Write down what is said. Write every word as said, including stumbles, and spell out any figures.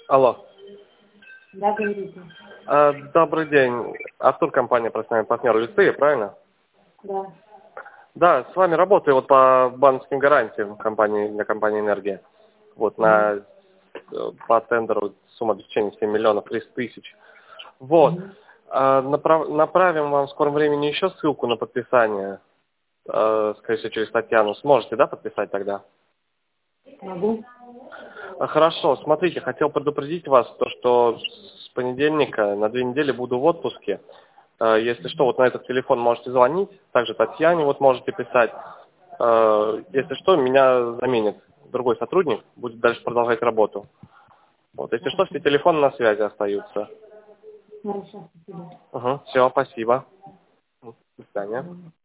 Алло. Да, говорите. А, добрый день. Артур, компания «Профессиональный партнер лицея», правильно? Да. Да, с вами работаю вот по банковским гарантиям компании, для компании «Энергия». Вот на, по тендеру сумма обеспечения семь миллионов триста тысяч. Вот. Угу. А, направ- направим вам в скором времени еще ссылку на подписание. А, скорее всего, через Татьяну. Сможете, да, подписать тогда? Могу. А, Хорошо, смотрите, хотел предупредить вас, то, что с понедельника на две недели буду в отпуске. А, Если что, вот на этот телефон можете звонить, также Татьяне вот можете писать. А, Если что, меня заменит другой сотрудник, будет дальше продолжать работу. Вот, если что, все телефоны на связи остаются. Хорошо, спасибо. Угу, все, спасибо. До свидания. Мгм.